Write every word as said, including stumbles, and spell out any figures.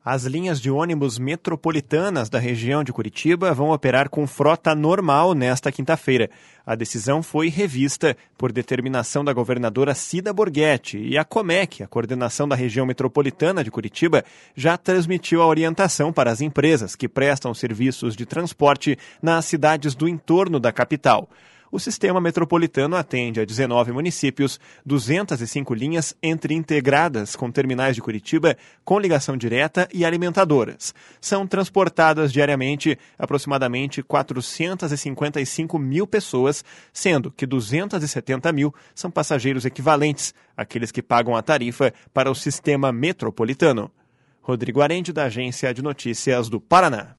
As linhas de ônibus metropolitanas da região de Curitiba vão operar com frota normal nesta quinta-feira. A decisão foi revista por determinação da governadora Cida Borghetti e a Comec, a coordenação da região metropolitana de Curitiba, já transmitiu a orientação para as empresas que prestam serviços de transporte nas cidades do entorno da capital. O sistema metropolitano atende a dezenove municípios, duzentas e cinco linhas entre integradas com terminais de Curitiba, com ligação direta e alimentadoras. São transportadas diariamente aproximadamente quatrocentas e cinquenta e cinco mil pessoas, sendo que duzentas e setenta mil são passageiros equivalentes, aqueles que pagam a tarifa para o sistema metropolitano. Rodrigo Arende, da Agência de Notícias do Paraná.